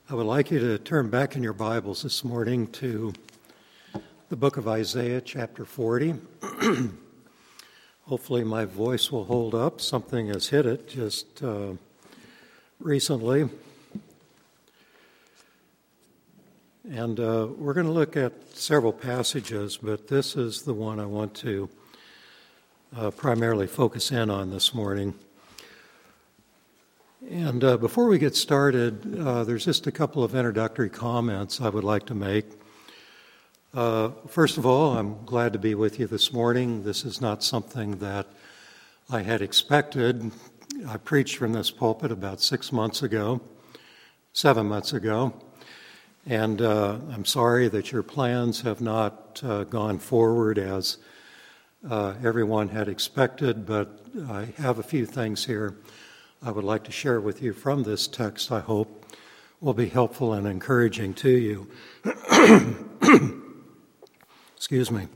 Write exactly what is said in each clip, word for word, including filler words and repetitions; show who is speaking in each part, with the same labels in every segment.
Speaker 1: I would like you to turn back in your Bibles this morning to the book of Isaiah, chapter forty. Hopefully my voice will hold up. Something has hit it just uh, recently. And uh, we're going to look at several passages, but this is the one I want to uh, primarily focus in on this morning. And uh, before we get started, uh, there's just a couple of introductory comments I would like to make. Uh, first of all, I'm glad to be with you this morning. This is not something that I had expected. I preached from this pulpit about six months ago, seven months ago, and uh, I'm sorry that your plans have not uh, gone forward as uh, everyone had expected, but I have a few things here I would like to share with you from this text. I hope will be helpful and encouraging to you. Excuse me.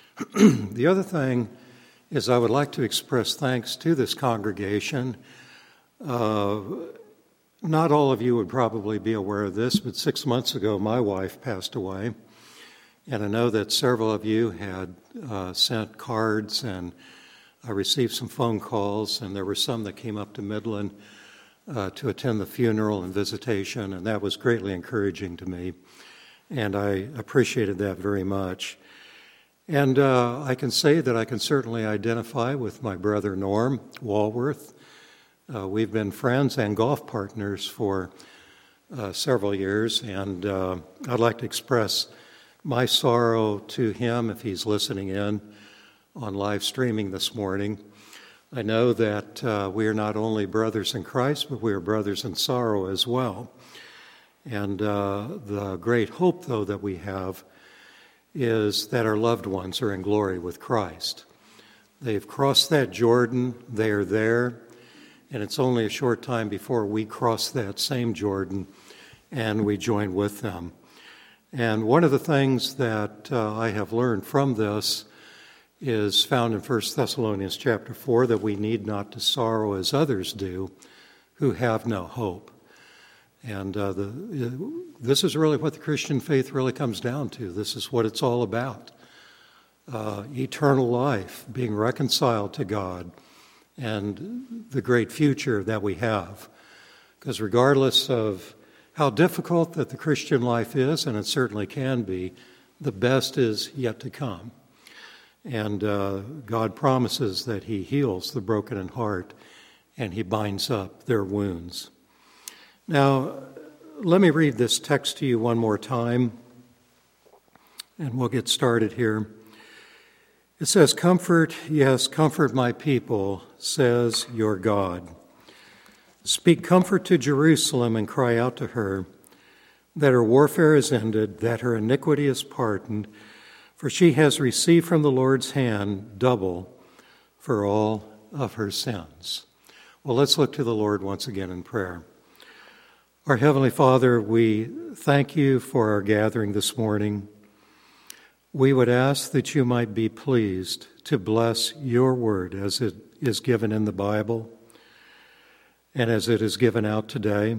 Speaker 1: The other thing is I would like to express thanks to this congregation. Uh, not all of you would probably be aware of this, but six months ago my wife passed away, and I know that several of you had uh, sent cards, and I received some phone calls, and there were some that came up to Midland uh, to attend the funeral and visitation, and that was greatly encouraging to me, and I appreciated that very much. And uh, I can say that I can certainly identify with my brother Norm Walworth. Uh, we've been friends and golf partners for uh, several years, and uh, I'd like to express my sorrow to him if he's listening in on live streaming this morning. I know that uh, we are not only brothers in Christ, but we are brothers in sorrow as well. And uh, the great hope, though, that we have is that our loved ones are in glory with Christ. They've crossed that Jordan, they are there, and it's only a short time before we cross that same Jordan and we join with them. And one of the things that uh, I have learned from this is found in First Thessalonians chapter four, that we need not to sorrow as others do who have no hope. And uh, the, this is really what the Christian faith really comes down to. This is what it's all about. Uh, eternal life, being reconciled to God, and the great future that we have. Because regardless of how difficult that the Christian life is, and it certainly can be, the best is yet to come. And uh, God promises that He heals the broken in heart and He binds up their wounds. Now, let me read this text to you one more time, and we'll get started here. It says, "Comfort, yes, comfort my people, says your God. Speak comfort to Jerusalem and cry out to her that her warfare is ended, that her iniquity is pardoned, for she has received from the Lord's hand double for all of her sins." Well, let's look to the Lord once again in prayer. Our Heavenly Father, we thank you for our gathering this morning. We would ask that you might be pleased to bless your word as it is given in the Bible and as it is given out today.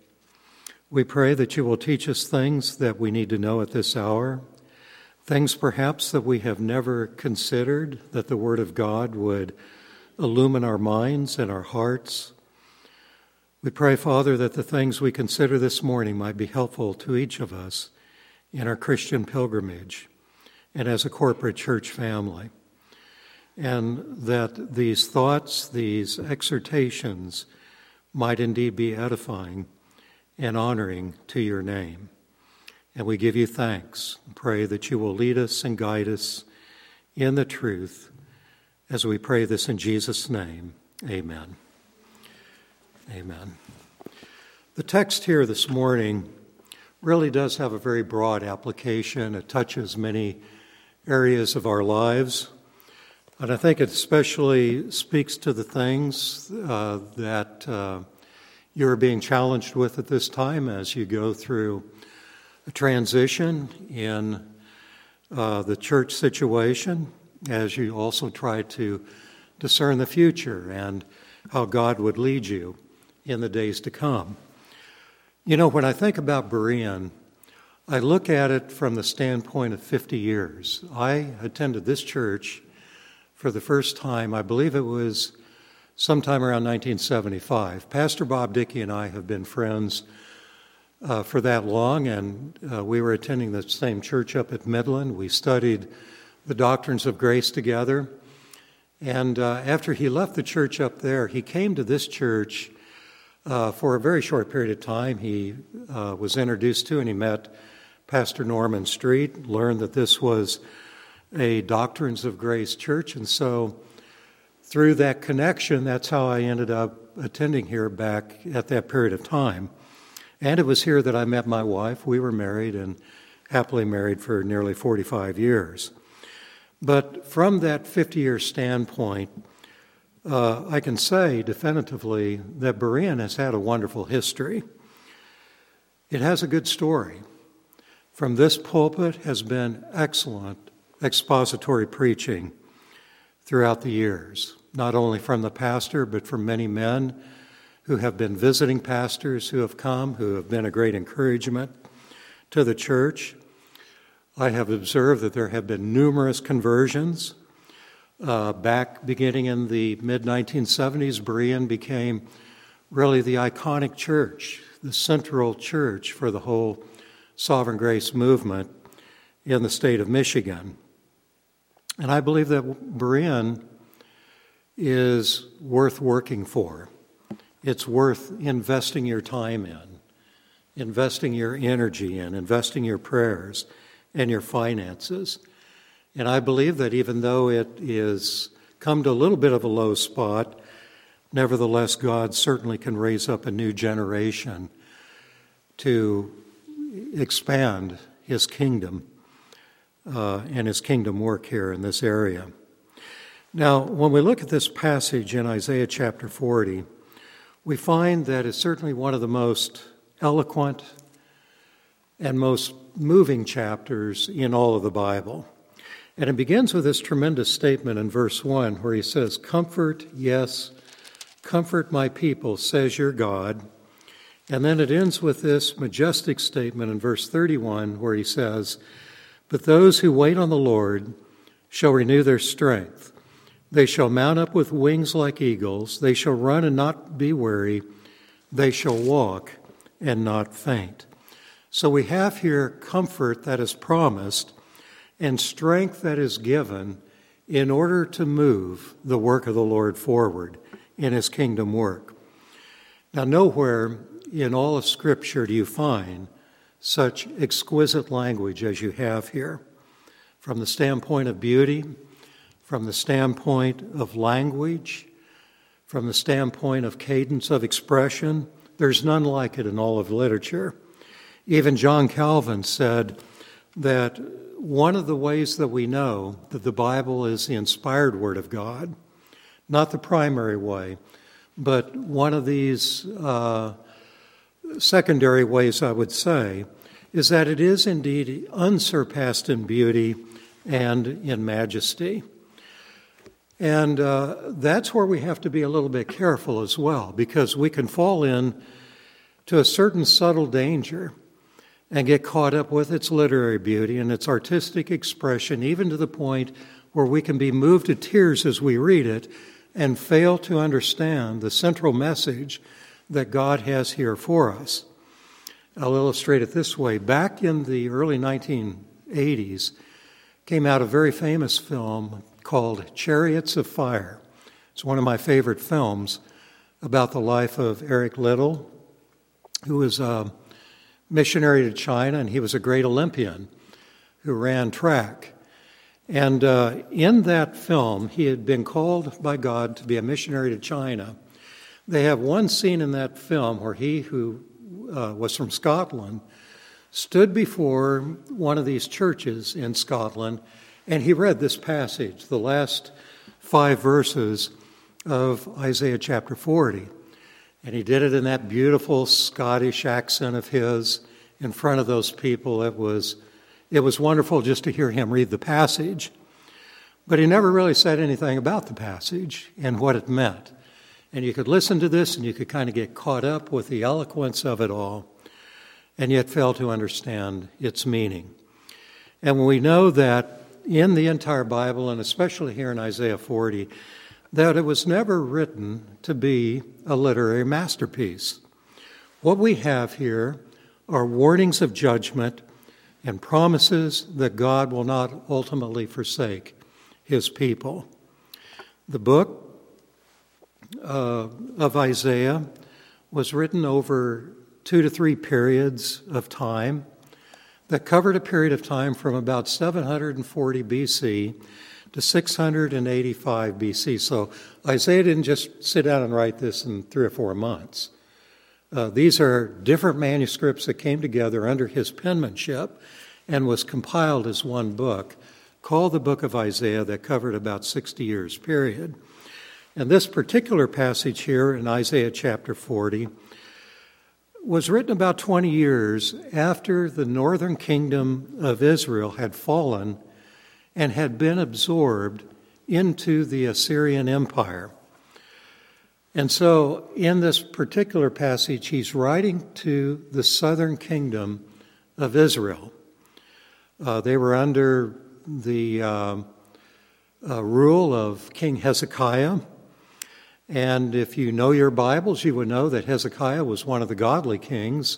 Speaker 1: We pray that you will teach us things that we need to know at this hour, things perhaps that we have never considered, that the Word of God would illumine our minds and our hearts. We pray, Father, that the things we consider this morning might be helpful to each of us in our Christian pilgrimage and as a corporate church family, and that these thoughts, these exhortations might indeed be edifying and honoring to your name. And we give you thanks and pray that you will lead us and guide us in the truth as we pray this in Jesus' name. Amen. Amen. The text here this morning really does have a very broad application. It touches many areas of our lives. And I think it especially speaks to the things uh, that uh, you're being challenged with at this time as you go through a transition in uh, the church situation, as you also try to discern the future and how God would lead you in the days to come. You know, when I think about Berean, I look at it from the standpoint of fifty years. I attended this church for the first time, I believe it was sometime around nineteen seventy-five. Pastor Bob Dickey and I have been friends uh, for that long, and uh, we were attending the same church up at Midland. We studied the doctrines of grace together. And uh, after he left the church up there, he came to this church uh, for a very short period of time. He uh, was introduced to and he met Pastor Norman Street, learned that this was a Doctrines of Grace church. And so through that connection, that's how I ended up attending here back at that period of time. And it was here that I met my wife. We were married and happily married for nearly forty-five years. But from that fifty-year standpoint, uh, I can say definitively that Berean has had a wonderful history. It has a good story. From this pulpit has been excellent expository preaching throughout the years, not only from the pastor, but from many men who have been visiting pastors who have come, who have been a great encouragement to the church. I have observed that there have been numerous conversions. Uh, back beginning in the mid nineteen seventies, Berean became really the iconic church, the central church for the whole Sovereign Grace movement in the state of Michigan. And I believe that Berean is worth working for. It's worth investing your time in, investing your energy in, investing your prayers and your finances. And I believe that even though it is come to a little bit of a low spot, nevertheless, God certainly can raise up a new generation to expand his kingdom uh, and his kingdom work here in this area. Now, when we look at this passage in Isaiah chapter forty, we find that it's certainly one of the most eloquent and most moving chapters in all of the Bible. And it begins with this tremendous statement in verse one where he says, "Comfort, yes, comfort my people, says your God." And then it ends with this majestic statement in verse thirty-one where he says, "But those who wait on the Lord shall renew their strength. They shall mount up with wings like eagles. They shall run and not be weary. They shall walk and not faint." So we have here comfort that is promised and strength that is given in order to move the work of the Lord forward in his kingdom work. Now, nowhere in all of Scripture do you find such exquisite language as you have here. From the standpoint of beauty, from the standpoint of language, from the standpoint of cadence of expression, there's none like it in all of literature. Even John Calvin said that one of the ways that we know that the Bible is the inspired Word of God, not the primary way, but one of these uh, secondary ways, I would say, is that it is indeed unsurpassed in beauty and in majesty. And uh, that's where we have to be a little bit careful as well, because we can fall in to a certain subtle danger and get caught up with its literary beauty and its artistic expression, even to the point where we can be moved to tears as we read it and fail to understand the central message that God has here for us. I'll illustrate it this way. Back in the early nineteen eighties, came out a very famous film called Chariots of Fire. It's one of my favorite films about the life of Eric Liddell, who was a missionary to China, and he was a great Olympian who ran track. And uh, in that film, he had been called by God to be a missionary to China. They have one scene in that film where he, who uh, was from Scotland, stood before one of these churches in Scotland, and he read this passage, the last five verses of Isaiah chapter forty. And he did it in that beautiful Scottish accent of his in front of those people. It was, it was wonderful just to hear him read the passage. But he never really said anything about the passage and what it meant. And you could listen to this and you could kind of get caught up with the eloquence of it all. and yet fail to understand its meaning. And we know that in the entire Bible, and especially here in Isaiah forty, that it was never written to be a literary masterpiece. What we have here are warnings of judgment and promises that God will not ultimately forsake his people. The book uh, of Isaiah was written over two to three periods of time that covered a period of time from about seven hundred forty B C to six hundred eighty-five B C. So Isaiah didn't just sit down and write this in three or four months. Uh, these are different manuscripts that came together under his penmanship and was compiled as one book called the Book of Isaiah that covered about sixty years period. And this particular passage here in Isaiah chapter forty was written about twenty years after the northern kingdom of Israel had fallen and had been absorbed into the Assyrian Empire. And so in this particular passage, he's writing to the southern kingdom of Israel. Uh, they were under the uh, uh, rule of King Hezekiah. And if you know your Bibles, you would know that Hezekiah was one of the godly kings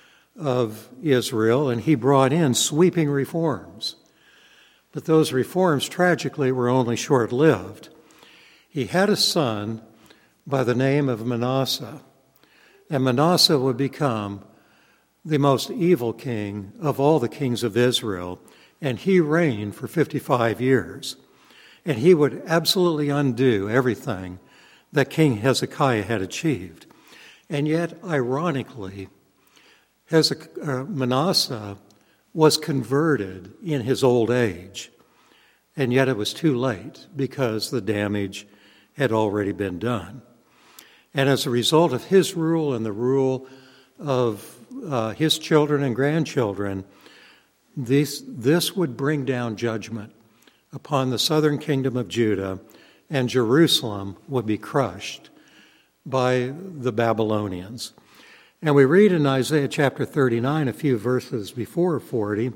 Speaker 1: of Israel, and he brought in sweeping reforms. But those reforms, tragically, were only short-lived. He had a son by the name of Manasseh, and Manasseh would become the most evil king of all the kings of Israel, and he reigned for fifty-five years. And he would absolutely undo everything that King Hezekiah had achieved. And yet, ironically, Hezekiah, Manasseh was converted in his old age, and yet it was too late because the damage had already been done. And as a result of his rule and the rule of uh, his children and grandchildren, this, this would bring down judgment upon the southern kingdom of Judah, and Jerusalem would be crushed by the Babylonians. And we read in Isaiah chapter thirty-nine, a few verses before forty,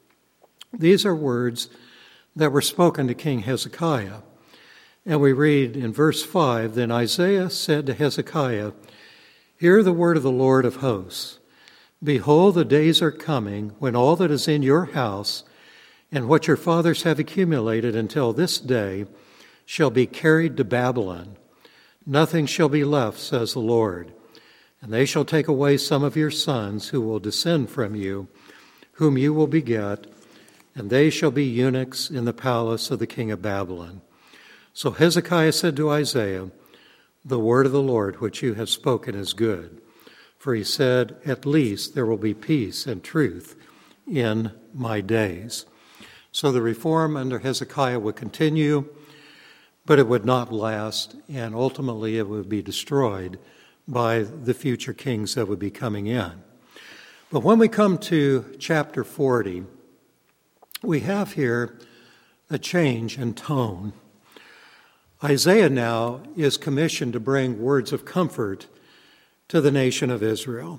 Speaker 1: these are words that were spoken to King Hezekiah. And we read in verse five, "Then Isaiah said to Hezekiah, Hear the word of the Lord of hosts. Behold, the days are coming when all that is in your house and what your fathers have accumulated until this day shall be carried to Babylon. Nothing shall be left, says the Lord. And they shall take away some of your sons who will descend from you, whom you will beget, and they shall be eunuchs in the palace of the king of Babylon." So Hezekiah said to Isaiah, "The word of the Lord which you have spoken is good." For he said, "At least there will be peace and truth in my days." So the reform under Hezekiah would continue, but it would not last, and ultimately it would be destroyed by the future kings that would be coming in. But when we come to chapter forty, we have here a change in tone. Isaiah now is commissioned to bring words of comfort to the nation of Israel.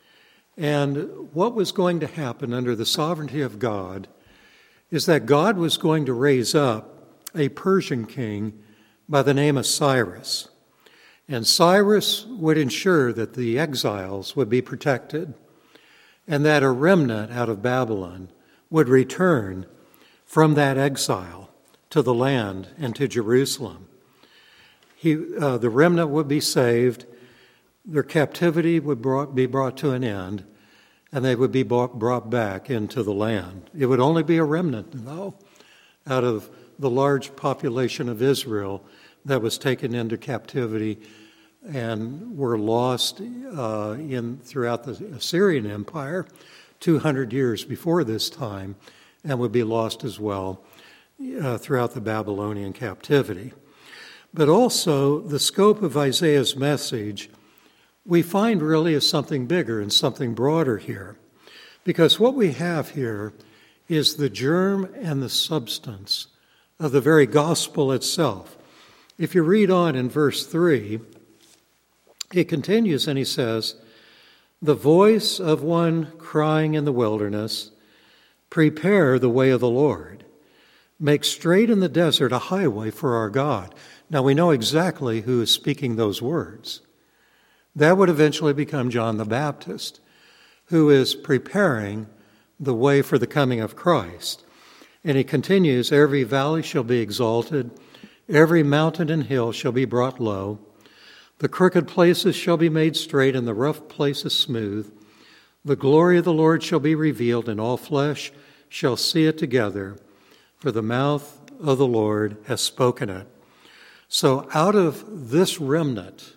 Speaker 1: And what was going to happen under the sovereignty of God is that God was going to raise up a Persian king by the name of Cyrus. And Cyrus would ensure that the exiles would be protected and that a remnant out of Babylon would return from that exile to the land and to Jerusalem. He, uh, the remnant would be saved, their captivity would brought, be brought to an end, and they would be brought, brought back into the land. It would only be a remnant, though, out of the large population of Israel that was taken into captivity and were lost uh, in throughout the Assyrian Empire two hundred years before this time, and would be lost as well uh, throughout the Babylonian captivity. But also, the scope of Isaiah's message we find really is something bigger and something broader here. Because what we have here is the germ and the substance of the very gospel itself. If you read on in verse three, he continues and he says, the voice of one crying in the wilderness, prepare the way of the Lord. Make straight in the desert a highway for our God. Now we know exactly who is speaking those words. That would eventually become John the Baptist, who is preparing the way for the coming of Christ. And he continues, every valley shall be exalted, every mountain and hill shall be brought low. The crooked places shall be made straight, and the rough places smooth. The glory of the Lord shall be revealed, and all flesh shall see it together, for the mouth of the Lord has spoken it. So out of this remnant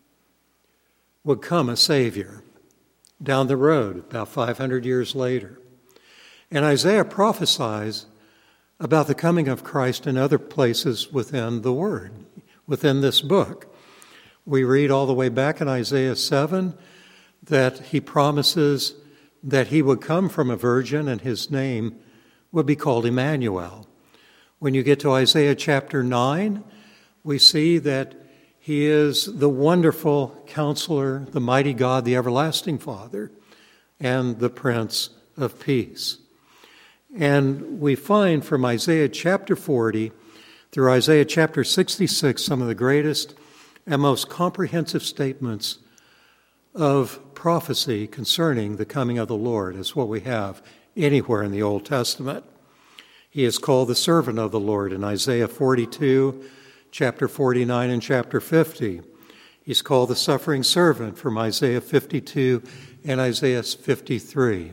Speaker 1: would come a Savior down the road about five hundred years later. And Isaiah prophesies about the coming of Christ in other places within the Word, within this book. We read all the way back in Isaiah seven that he promises that he would come from a virgin and his name would be called Emmanuel. When you get to Isaiah chapter nine, we see that he is the wonderful Counselor, the mighty God, the everlasting Father, and the Prince of Peace. And we find from Isaiah chapter forty through Isaiah chapter sixty-six some of the greatest and most comprehensive statements of prophecy concerning the coming of the Lord is what we have anywhere in the Old Testament. He is called the servant of the Lord in Isaiah forty-two, chapter forty-nine, and chapter fifty. He's called the suffering servant from Isaiah fifty-two and Isaiah fifty-three.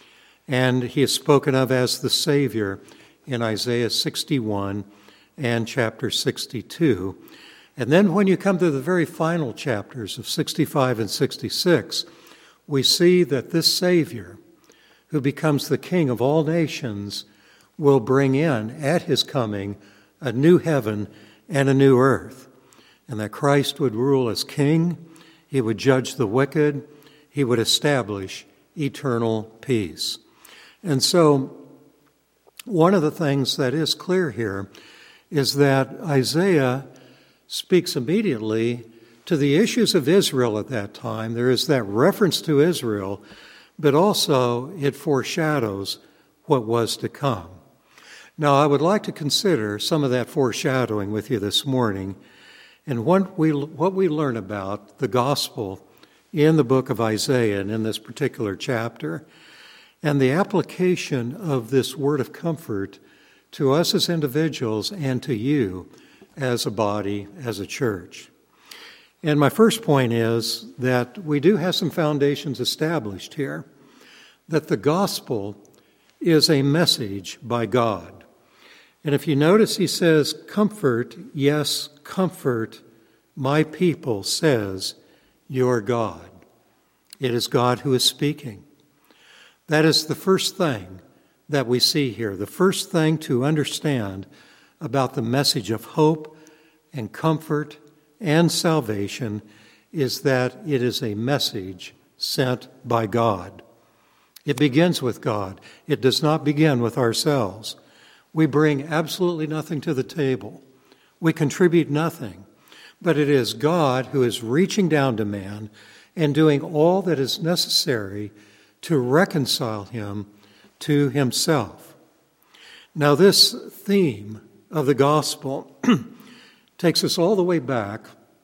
Speaker 1: And he is spoken of as the Savior in Isaiah sixty-one and chapter sixty-two. And then when you come to the very final chapters of sixty-five and sixty-six, we see that this Savior, who becomes the King of all nations, will bring in, at his coming, a new heaven and a new earth. And that Christ would rule as King, he would judge the wicked, he would establish eternal peace. And so, one of the things that is clear here is that Isaiah speaks immediately to the issues of Israel at that time. There is that reference to Israel, but also it foreshadows what was to come. Now, I would like to consider some of that foreshadowing with you this morning and what we, what we learn about the gospel in the book of Isaiah and in this particular chapter, and the application of this word of comfort to us as individuals and to you as a body, as a church. And my first point is that we do have some foundations established here, that the gospel is a message by God. And if you notice, he says, comfort, yes, comfort, my people, says your God. It is God who is speaking. That is the first thing that we see here, the first thing to understand about the message of hope and comfort and salvation is that it is a message sent by God. It begins with God. It does not begin with ourselves. We bring absolutely nothing to the table. We contribute nothing. But it is God who is reaching down to man and doing all that is necessary to reconcile him to himself. Now, this theme of the gospel takes us all the way back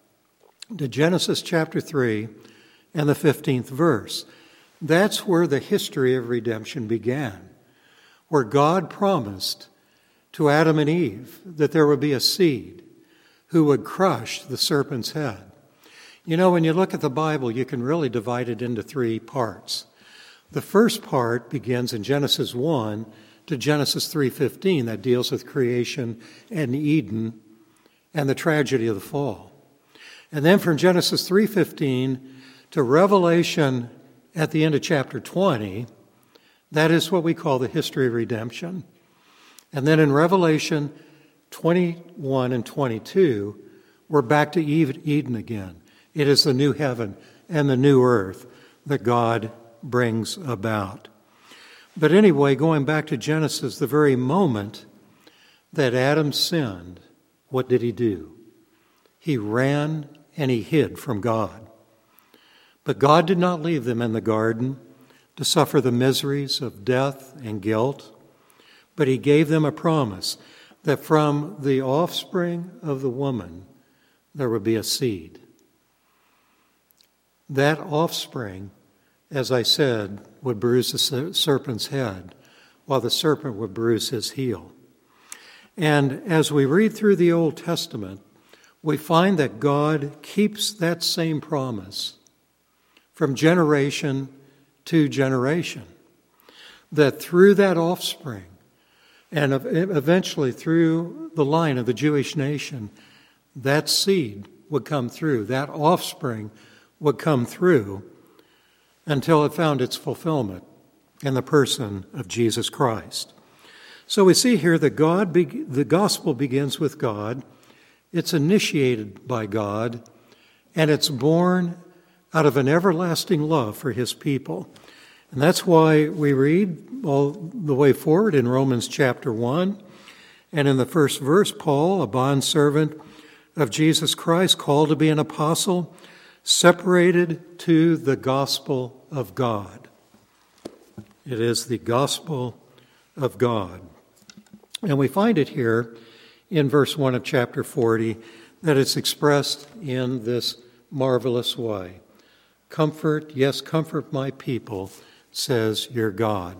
Speaker 1: to Genesis chapter three and the fifteenth verse. That's where the history of redemption began, where God promised to Adam and Eve that there would be a seed who would crush the serpent's head. You know, when you look at the Bible, you can really divide it into three parts. The first part begins in Genesis one to Genesis three fifteen, that deals with creation and Eden and the tragedy of the fall. And then from Genesis three fifteen to Revelation at the end of chapter twenty, that is what we call the history of redemption. And then in Revelation twenty-one and twenty-two, we're back to Eden again. It is the new heaven and the new earth that God brings about. But anyway, going back to Genesis, the very moment that Adam sinned, what did he do? He ran and he hid from God. But God did not leave them in the garden to suffer the miseries of death and guilt, but he gave them a promise that from the offspring of the woman there would be a seed. That offspring, as I said, would bruise the serpent's head, while the serpent would bruise his heel. And as we read through the Old Testament, we find that God keeps that same promise from generation to generation, that through that offspring, and eventually through the line of the Jewish nation, that seed would come through, that offspring would come through until it found its fulfillment in the person of Jesus Christ. So we see here that God, be- the gospel begins with God, it's initiated by God, and it's born out of an everlasting love for his people. And that's why we read all the way forward in Romans chapter one. And in the first verse, Paul, a bondservant of Jesus Christ, called to be an apostle, separated to the gospel of God. It is the gospel of God. And we find it here in verse one of chapter forty that it's expressed in this marvelous way. Comfort, yes, comfort my people, says your God.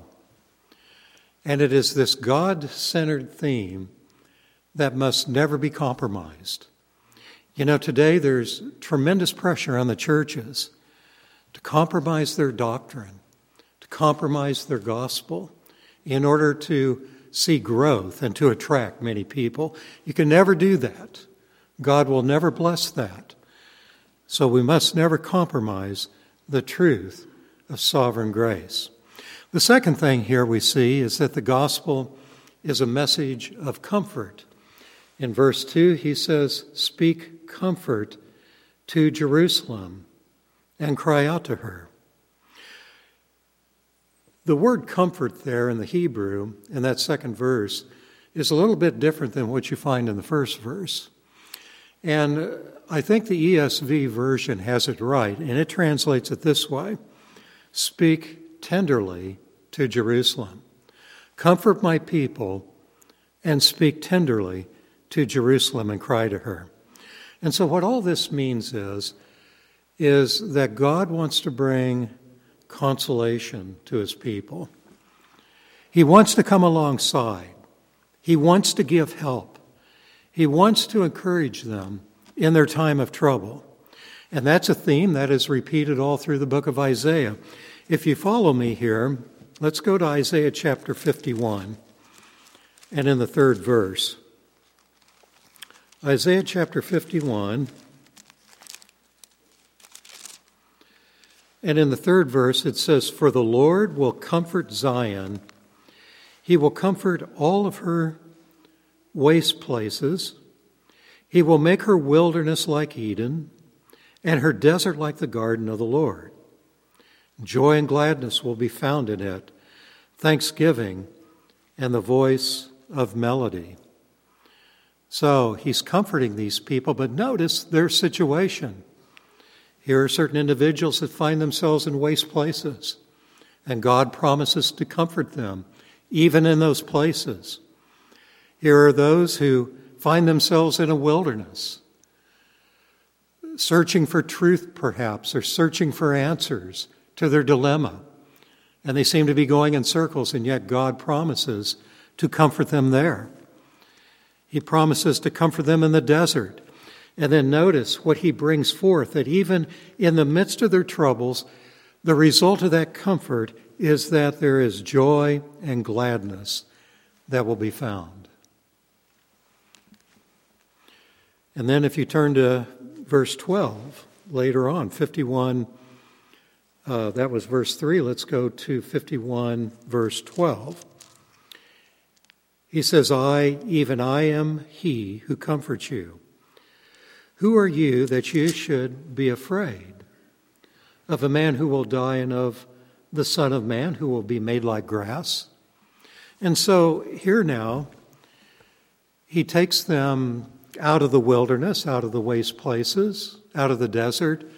Speaker 1: And it is this God-centered theme that must never be compromised. You know, today there's tremendous pressure on the churches to compromise their doctrine, to compromise their gospel in order to see growth and to attract many people. You can never do that. God will never bless that. So we must never compromise the truth of sovereign grace. The second thing here we see is that the gospel is a message of comfort. In verse two, he says, "Speak comfort to Jerusalem and cry out to her." The word comfort there in the Hebrew, in that second verse, is a little bit different than what you find in the first verse. And I think the E S V version has it right, and it translates it this way: "Speak tenderly to Jerusalem. Comfort my people and speak tenderly to Jerusalem and cry to her." And so what all this means is, is that God wants to bring consolation to his people. He wants to come alongside. He wants to give help. He wants to encourage them in their time of trouble. And that's a theme that is repeated all through the book of Isaiah. If you follow me here, let's go to Isaiah chapter fifty-one, and in the third verse. Isaiah chapter fifty-one, and in the third verse it says, "For the Lord will comfort Zion. He will comfort all of her waste places. He will make her wilderness like Eden, and her desert like the garden of the Lord. Joy and gladness will be found in it, thanksgiving and the voice of melody." So he's comforting these people, but notice their situation. Here are certain individuals that find themselves in waste places, and God promises to comfort them, even in those places. Here are those who find themselves in a wilderness, searching for truth perhaps, or searching for answers to their dilemma. And they seem to be going in circles, and yet God promises to comfort them there. He promises to comfort them in the desert. And then notice what he brings forth, that even in the midst of their troubles, the result of that comfort is that there is joy and gladness that will be found. And then if you turn to verse twelve, later on, fifty-one, uh, that was verse three, let's go to fifty-one, verse twelve. He says, "I, even I am he who comforts you. Who are you that you should be afraid of a man who will die, and of the Son of Man who will be made like grass?" And so here now, he takes them out of the wilderness, out of the waste places, out of the desert,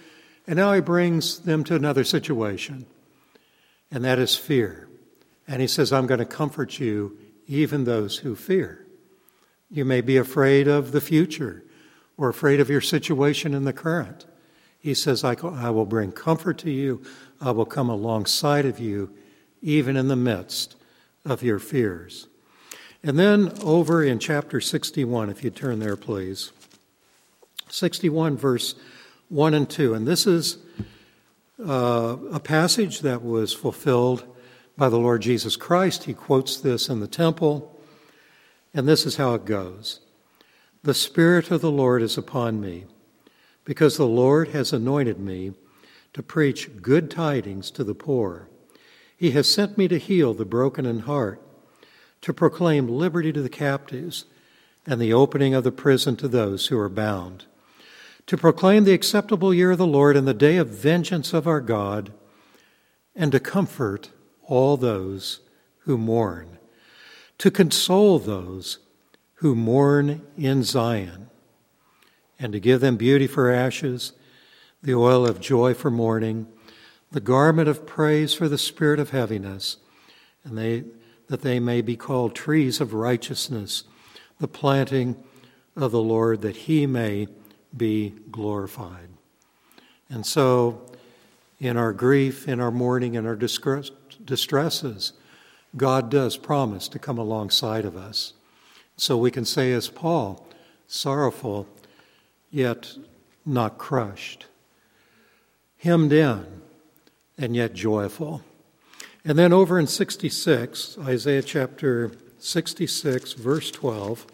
Speaker 1: And now he brings them to another situation, and that is fear. And he says, I'm going to comfort you, even those who fear. You may be afraid of the future or afraid of your situation in the current. He says, I will bring comfort to you. I will come alongside of you, even in the midst of your fears. And then over in chapter sixty-one, if you turn there, please. sixty-one, verse one and two. And this is uh, a passage that was fulfilled by the Lord Jesus Christ. He quotes this in the temple. And this is how it goes. The Spirit of the Lord is upon me, because the Lord has anointed me to preach good tidings to the poor. He has sent me to heal the broken in heart, to proclaim liberty to the captives, and the opening of the prison to those who are bound, to proclaim the acceptable year of the Lord and the day of vengeance of our God, and to comfort all those who mourn, to console those who mourn in Zion, and to give them beauty for ashes, the oil of joy for mourning, the garment of praise for the spirit of heaviness, and they that they may be called trees of righteousness, the planting of the Lord, that he may be glorified. And so, in our grief, in our mourning, in our distresses, God does promise to come alongside of us. So we can say as Paul, sorrowful, yet not crushed, hemmed in, and yet joyful. And then over in sixty-six, Isaiah chapter sixty-six, verse twelve,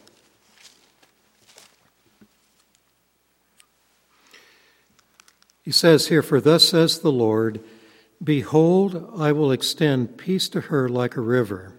Speaker 1: he says here, for thus says the Lord, behold, I will extend peace to her like a river,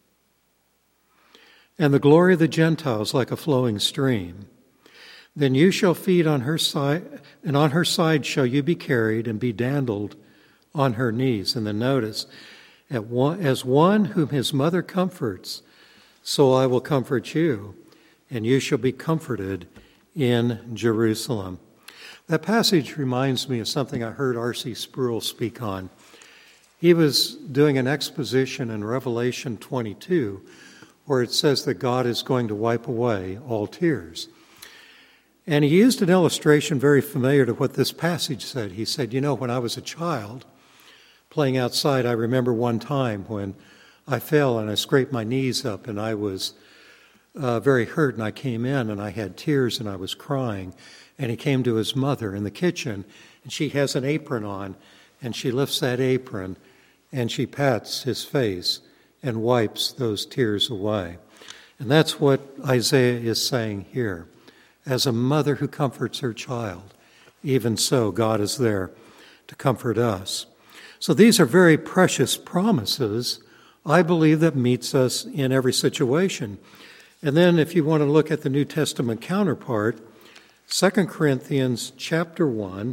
Speaker 1: and the glory of the Gentiles like a flowing stream. Then you shall feed on her side, and on her side shall you be carried and be dandled on her knees. And then notice, at one, as one whom his mother comforts, so I will comfort you, and you shall be comforted in Jerusalem. That passage reminds me of something I heard R C Sproul speak on. He was doing an exposition in Revelation twenty-two, where it says that God is going to wipe away all tears. And he used an illustration very familiar to what this passage said. He said, you know, when I was a child playing outside, I remember one time when I fell and I scraped my knees up and I was uh, very hurt, and I came in and I had tears and I was crying. And he came to his mother in the kitchen, and she has an apron on, and she lifts that apron and she pats his face and wipes those tears away. And that's what Isaiah is saying here. As a mother who comforts her child, even so God is there to comfort us. So these are very precious promises, I believe, that meets us in every situation. And then if you want to look at the New Testament counterpart, Second Corinthians chapter one,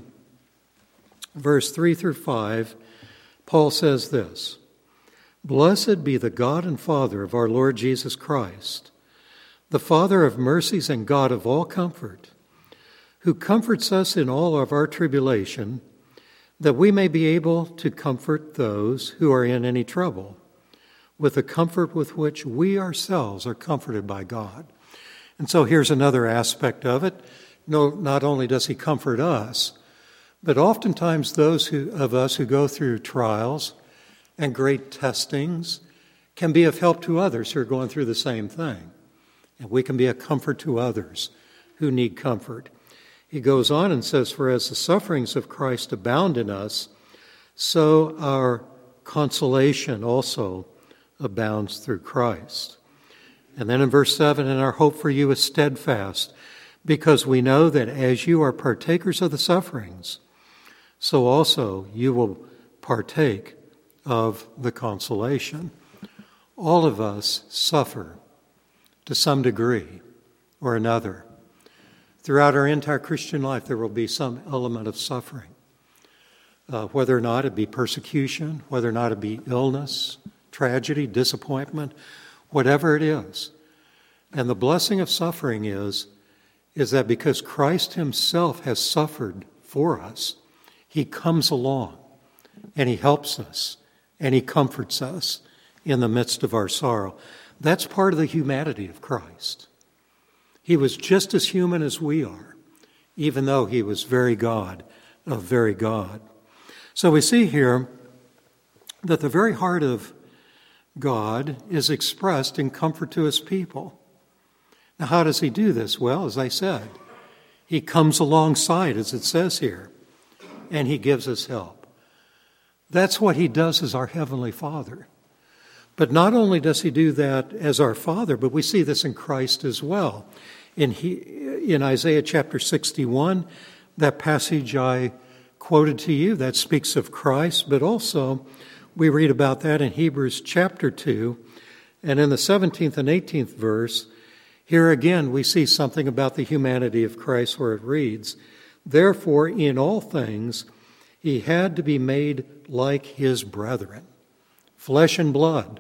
Speaker 1: verse three through five, Paul says this, blessed be the God and Father of our Lord Jesus Christ, the Father of mercies and God of all comfort, who comforts us in all of our tribulation, that we may be able to comfort those who are in any trouble, with the comfort with which we ourselves are comforted by God. And so here's another aspect of it. No, not only does he comfort us, but oftentimes those who, of us who go through trials and great testings can be of help to others who are going through the same thing. And we can be a comfort to others who need comfort. He goes on and says, for as the sufferings of Christ abound in us, so our consolation also abounds through Christ. And then in verse seven, and our hope for you is steadfast, because we know that as you are partakers of the sufferings, so also you will partake of the consolation. All of us suffer to some degree or another. Throughout our entire Christian life, there will be some element of suffering. Uh, whether or not it be persecution, whether or not it be illness, tragedy, disappointment, whatever it is. And the blessing of suffering is, is that because Christ himself has suffered for us, He comes along and he helps us and he comforts us in the midst of our sorrow. That's part of the humanity of Christ. He was just as human as we are, even though he was very God of very God. So we see here that the very heart of God is expressed in comfort to his people. Now, how does he do this? Well, as I said, he comes alongside, as it says here, and he gives us help. That's what he does as our Heavenly Father. But not only does he do that as our Father, but we see this in Christ as well. In, he, in Isaiah chapter sixty-one, that passage I quoted to you, that speaks of Christ, but also we read about that in Hebrews chapter two, and in the seventeenth and eighteenth verse, here again we see something about the humanity of Christ where it reads, "Therefore in all things he had to be made like his brethren, flesh and blood,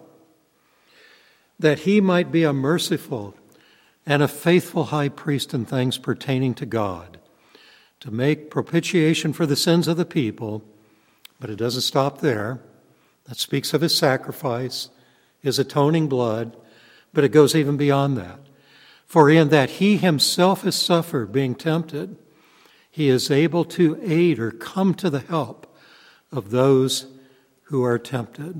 Speaker 1: that he might be a merciful and a faithful high priest in things pertaining to God, to make propitiation for the sins of the people." But it doesn't stop there. That speaks of his sacrifice, his atoning blood, but it goes even beyond that. For in that he himself has suffered being tempted, he is able to aid or come to the help of those who are tempted.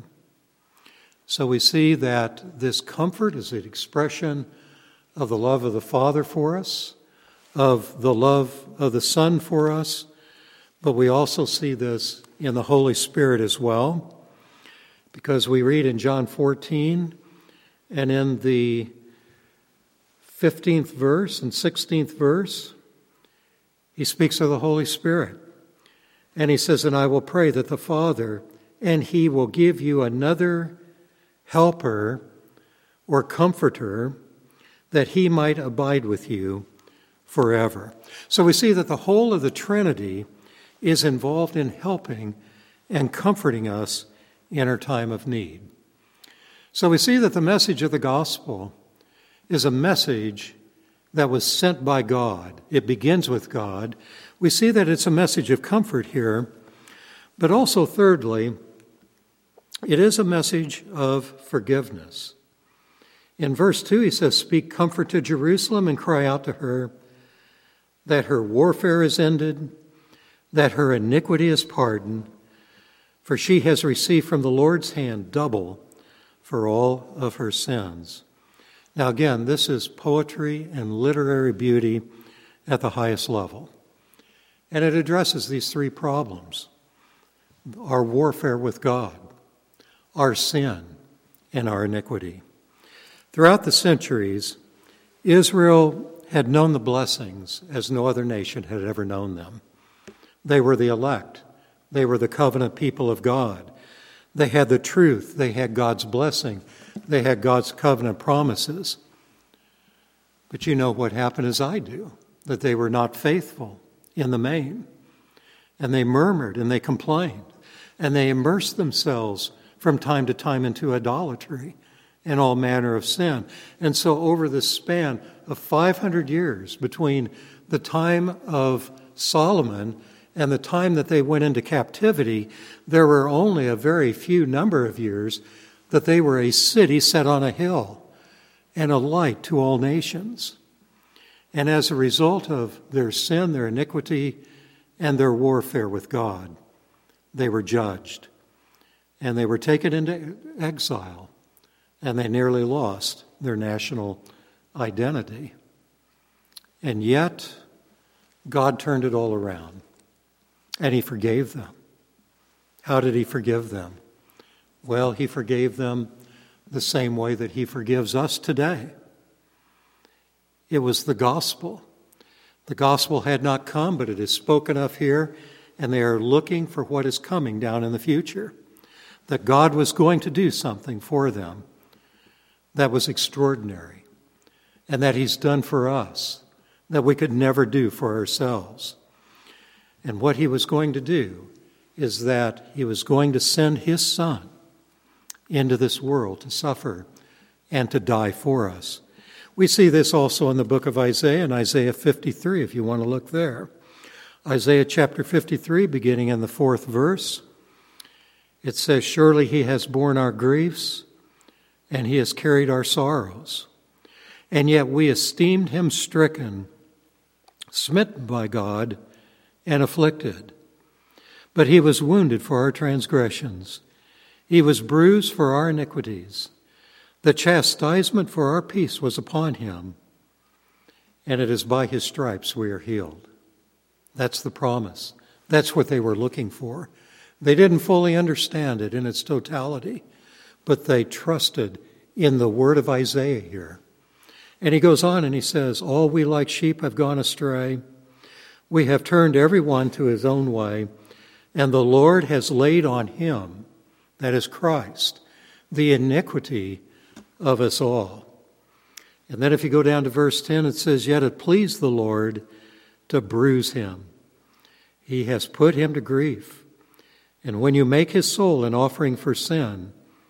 Speaker 1: So we see that this comfort is an expression of the love of the Father for us, of the love of the Son for us, but we also see this in the Holy Spirit as well. Because we read in John fourteen and in the fifteenth verse and sixteenth verse, he speaks of the Holy Spirit. And he says, "And I will pray that the Father, and he will give you another helper or comforter, that he might abide with you forever." So we see that the whole of the Trinity is involved in helping and comforting us in our time of need. So we see that the message of the gospel is a message that was sent by God. It begins with God. We see that it's a message of comfort here, but also thirdly, it is a message of forgiveness. In verse two, he says, "Speak comfort to Jerusalem and cry out to her that her warfare is ended, that her iniquity is pardoned, for she has received from the Lord's hand double for all of her sins." Now again, this is poetry and literary beauty at the highest level. And it addresses these three problems: our warfare with God, our sin, and our iniquity. Throughout the centuries, Israel had known the blessings as no other nation had ever known them. They were the elect. They were the covenant people of God. They had the truth. They had God's blessing. They had God's covenant promises. But you know what happened as I do, that they were not faithful in the main. And they murmured and they complained. And they immersed themselves from time to time into idolatry and all manner of sin. And so over the span of five hundred years between the time of Solomon and the time that they went into captivity, there were only a very few number of years that they were a city set on a hill and a light to all nations. And as a result of their sin, their iniquity, and their warfare with God, they were judged. And they were taken into exile, and they nearly lost their national identity. And yet, God turned it all around. And he forgave them. How did he forgive them? Well, he forgave them the same way that he forgives us today. It was the gospel. The gospel had not come, but it is spoken of here, and they are looking for what is coming down in the future. That God was going to do something for them that was extraordinary, and that he's done for us that we could never do for ourselves. And what he was going to do is that he was going to send his Son into this world to suffer and to die for us. We see this also in the book of Isaiah, in Isaiah fifty-three, if you want to look there. Isaiah chapter fifty-three, beginning in the fourth verse, it says, "Surely he has borne our griefs, and he has carried our sorrows. And yet we esteemed him stricken, smitten by God, and afflicted. But he was wounded for our transgressions. He was bruised for our iniquities. The chastisement for our peace was upon him, and it is by his stripes we are healed." That's the promise. That's what they were looking for. They didn't fully understand it in its totality, but they trusted in the word of Isaiah here. And he goes on and he says, "All we like sheep have gone astray. We have turned every one to his own way, and the Lord has laid on him," that is Christ, "the iniquity of us all." And then if you go down to verse ten, it says, "Yet it pleased the Lord to bruise him. He has put him to grief. And when you make his soul an offering for sin,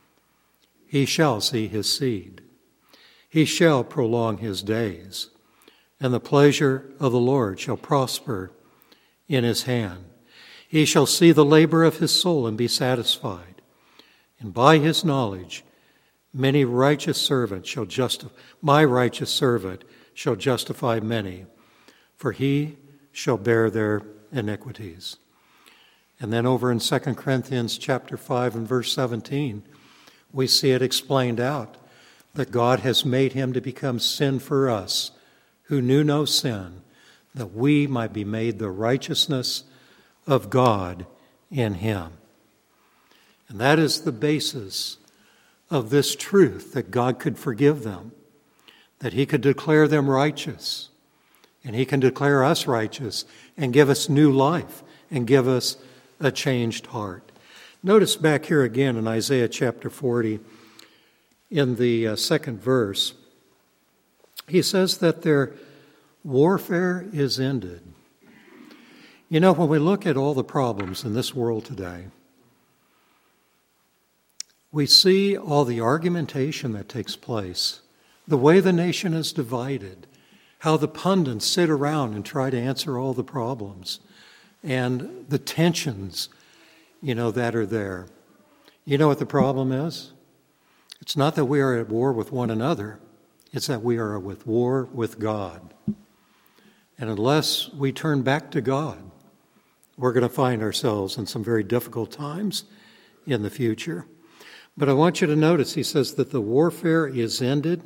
Speaker 1: he shall see his seed. He shall prolong his days, and the pleasure of the Lord shall prosper in his hand. He shall see the labor of his soul and be satisfied. And by his knowledge, many righteous servants shall justify, my righteous servant shall justify many, for he shall bear their iniquities." And then over in Second Corinthians chapter five and verse seventeen, we see it explained out that God has made him to become sin for us, who knew no sin, that we might be made the righteousness of God in him. And that is the basis of this truth, that God could forgive them, that he could declare them righteous, and he can declare us righteous and give us new life and give us a changed heart. Notice back here again in Isaiah chapter forty, in the uh, second verse, he says that their warfare is ended. You know, when we look at all the problems in this world today, we see all the argumentation that takes place, the way the nation is divided, how the pundits sit around and try to answer all the problems, and the tensions, you know, that are there. You know what the problem is? It's not that we are at war with one another. It's that we are at war with God. And unless we turn back to God, we're going to find ourselves in some very difficult times in the future. But I want you to notice, he says that the warfare is ended,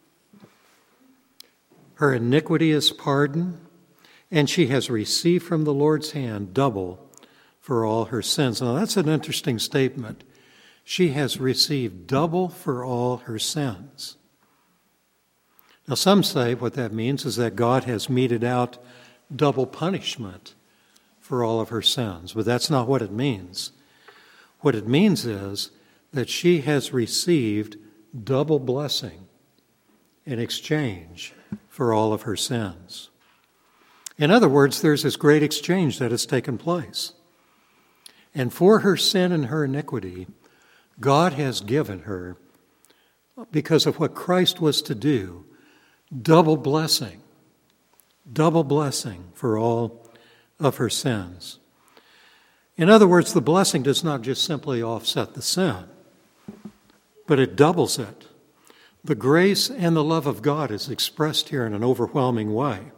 Speaker 1: her iniquity is pardoned, and she has received from the Lord's hand double for all her sins. Now that's an interesting statement. She has received double for all her sins. Now some say what that means is that God has meted out double punishment for all of her sins, but that's not what it means. What it means is that she has received double blessing in exchange for all of her sins. In other words, there's this great exchange that has taken place. And for her sin and her iniquity, God has given her, because of what Christ was to do, double blessing, double blessing for all of her sins. In other words, the blessing does not just simply offset the sin, but it doubles it. The grace and the love of God is expressed here in an overwhelming way.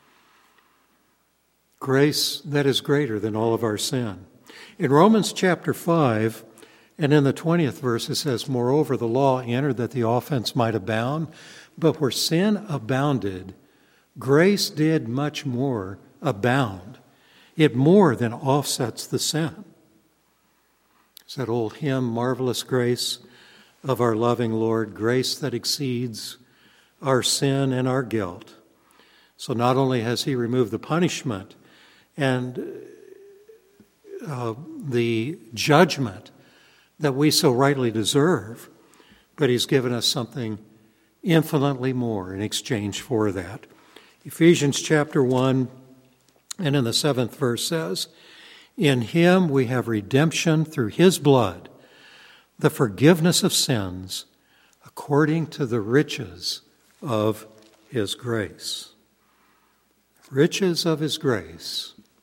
Speaker 1: Grace that is greater than all of our sin. In Romans chapter five, and in the twentieth verse, it says, "Moreover, the law entered that the offense might abound, but where sin abounded, grace did much more abound. It more than offsets the sin." It's that old hymn, "Marvelous Grace of our loving Lord," grace that exceeds our sin and our guilt. So not only has he removed the punishment and uh, the judgment that we so rightly deserve, but he's given us something infinitely more in exchange for that. Ephesians chapter one, and in the seventh verse says, "In him we have redemption through his blood, the forgiveness of sins, according to the riches of his grace." Riches of his grace,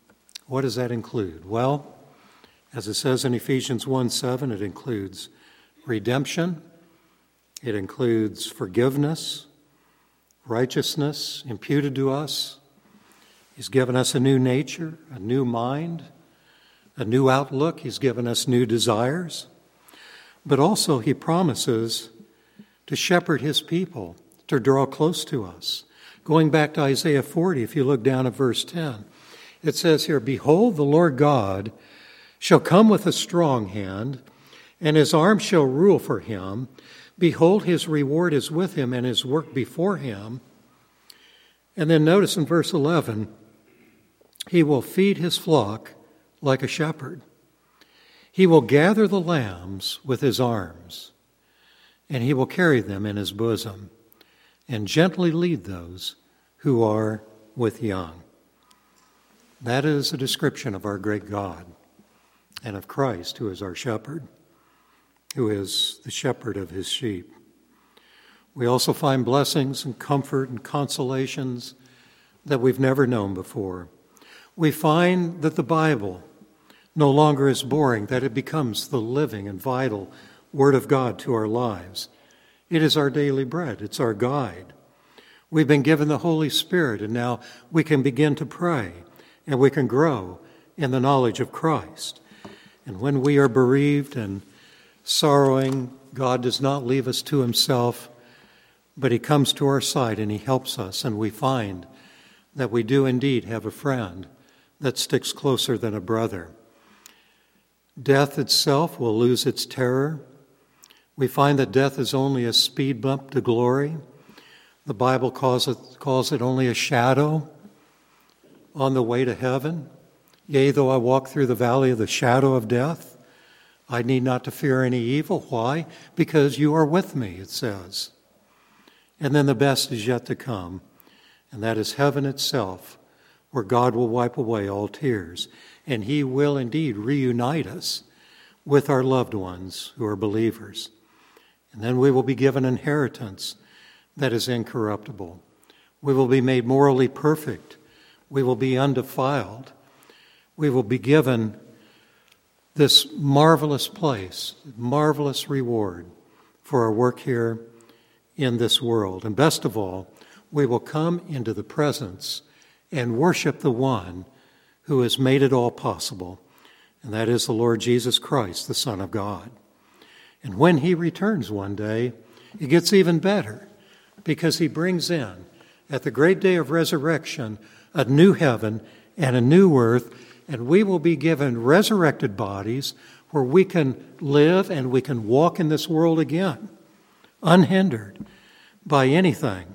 Speaker 1: What does that include? Well, as it says in Ephesians one seven, it includes redemption, it includes forgiveness, righteousness imputed to us. He's given us a new nature, a new mind, a new outlook. He's given us new desires. But also he promises to shepherd his people, to draw close to us. Going back to Isaiah forty, if you look down at verse ten, it says here, "Behold, the Lord God shall come with a strong hand, and his arm shall rule for him. Behold, his reward is with him, and his work before him." And then notice in verse eleven, "He will feed his flock like a shepherd. He will gather the lambs with his arms, and he will carry them in his bosom, and gently lead those who are with young." That is a description of our great God and of Christ, who is our shepherd, who is the shepherd of his sheep. We also find blessings and comfort and consolations that we've never known before. We find that the Bible no longer is boring, that it becomes the living and vital Word of God to our lives. It is our daily bread. It's our guide. We've been given the Holy Spirit, and now we can begin to pray, and we can grow in the knowledge of Christ. And when we are bereaved and sorrowing, God does not leave us to himself, but he comes to our side and he helps us, and we find that we do indeed have a friend that sticks closer than a brother. Death itself will lose its terror. We find that death is only a speed bump to glory. The Bible calls it, calls it only a shadow on the way to heaven. "Yea, though I walk through the valley of the shadow of death, I need not to fear any evil." Why? Because you are with me, it says. And then the best is yet to come, and that is heaven itself, where God will wipe away all tears, and he will indeed reunite us with our loved ones who are believers. And then we will be given inheritance that is incorruptible. We will be made morally perfect. We will be undefiled. We will be given this marvelous place, marvelous reward for our work here in this world. And best of all, we will come into the presence and worship the one who has made it all possible, and that is the Lord Jesus Christ, the Son of God. And when he returns one day, it gets even better, because he brings in, at the great day of resurrection, a new heaven and a new earth, and we will be given resurrected bodies where we can live and we can walk in this world again, unhindered by anything.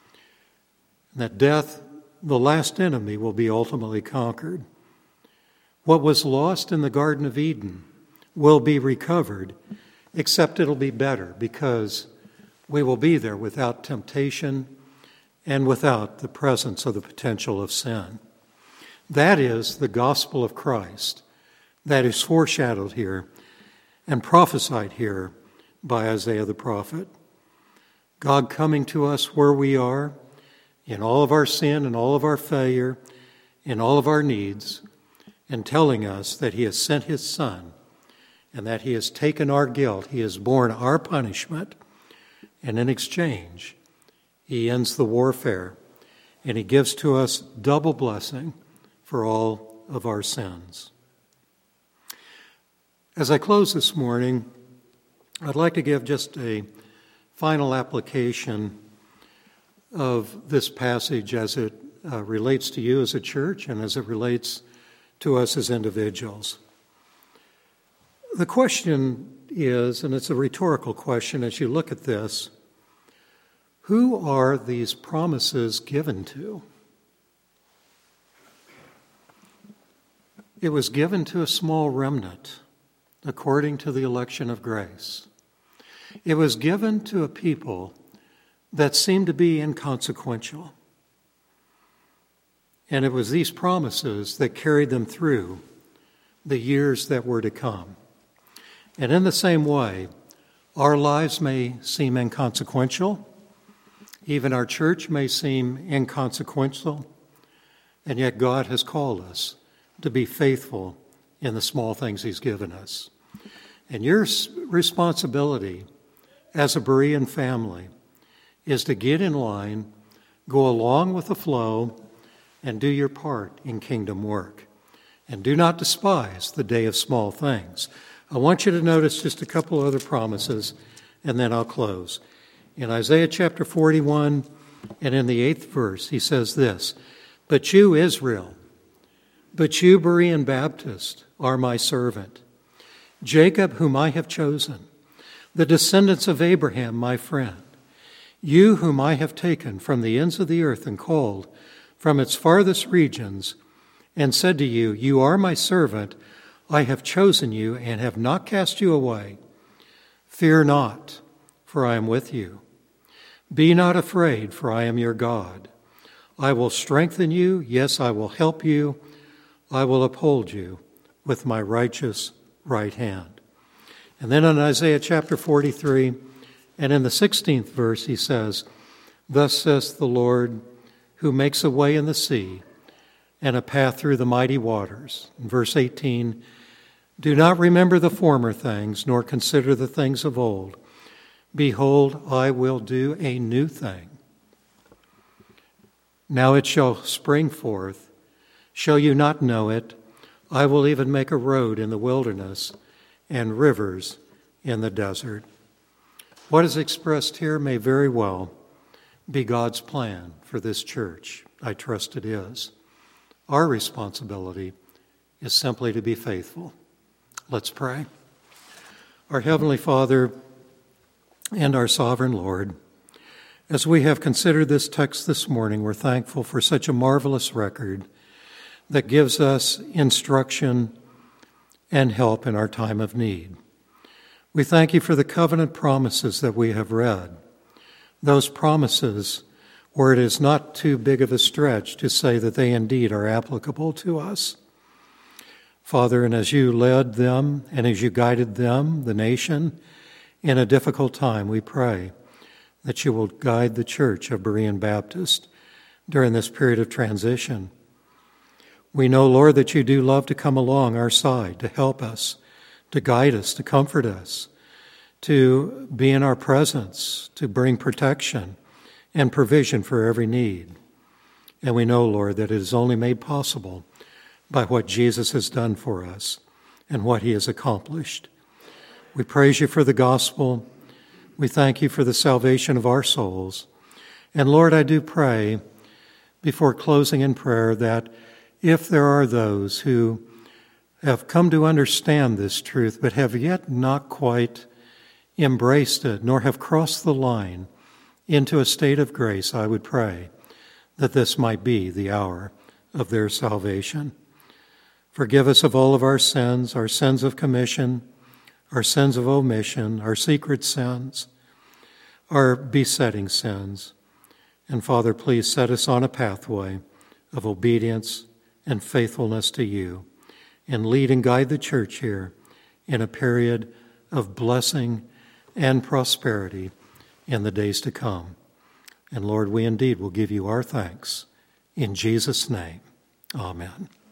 Speaker 1: And that death, the last enemy, will be ultimately conquered. What was lost in the Garden of Eden will be recovered, except it'll be better, because we will be there without temptation and without the presence of the potential of sin. That is the gospel of Christ that is foreshadowed here and prophesied here by Isaiah the prophet. God coming to us where we are, in all of our sin and all of our failure, in all of our needs, and telling us that he has sent his Son and that he has taken our guilt, he has borne our punishment, and in exchange, he ends the warfare, and he gives to us double blessing for all of our sins. As I close this morning, I'd like to give just a final application of this passage as it uh, relates to you as a church and as it relates to us as individuals. The question is, and it's a rhetorical question as you look at this, who are these promises given to? It was given to a small remnant, according to the election of grace. It was given to a people that seemed to be inconsequential. And it was these promises that carried them through the years that were to come. And in the same way, our lives may seem inconsequential. Even our church may seem inconsequential. And yet God has called us to be faithful in the small things he's given us. And your responsibility as a Berean family is to get in line, go along with the flow, and do your part in kingdom work. And do not despise the day of small things. I want you to notice just a couple other promises, and then I'll close. In Isaiah chapter forty-one, and in the eighth verse, he says this, "But you, Israel, but you, Berean Baptist, are my servant. Jacob, whom I have chosen, the descendants of Abraham, my friend. You, whom I have taken from the ends of the earth and called from its farthest regions, and said to you, you are my servant, I have chosen you and have not cast you away. Fear not, for I am with you. Be not afraid, for I am your God. I will strengthen you, yes, I will help you. I will uphold you with my righteous right hand." And then in Isaiah chapter forty-three, and in the sixteenth verse, he says, "Thus says the Lord, who makes a way in the sea and a path through the mighty waters." In verse eighteen, "Do not remember the former things, nor consider the things of old. Behold, I will do a new thing. Now it shall spring forth. Shall you not know it? I will even make a road in the wilderness and rivers in the desert." What is expressed here may very well be God's plan for this church. I trust it is. Our responsibility is simply to be faithful. Let's pray. Our Heavenly Father and our Sovereign Lord, as we have considered this text this morning, we're thankful for such a marvelous record that gives us instruction and help in our time of need. We thank you for the covenant promises that we have read, those promises where it is not too big of a stretch to say that they indeed are applicable to us. Father, and as you led them and as you guided them, the nation, in a difficult time, we pray that you will guide the Church of Berean Baptist during this period of transition. We know, Lord, that you do love to come along our side, to help us, to guide us, to comfort us, to be in our presence, to bring protection and provision for every need. And we know, Lord, that it is only made possible by what Jesus has done for us and what he has accomplished. We praise you for the gospel. We thank you for the salvation of our souls. And Lord, I do pray before closing in prayer that if there are those who have come to understand this truth but have yet not quite embraced it, nor have crossed the line into a state of grace, I would pray that this might be the hour of their salvation. Forgive us of all of our sins, our sins of commission, our sins of omission, our secret sins, our besetting sins. And Father, please set us on a pathway of obedience and faithfulness to you, and lead and guide the church here in a period of blessing and prosperity in the days to come. And Lord, we indeed will give you our thanks. In Jesus' name, amen.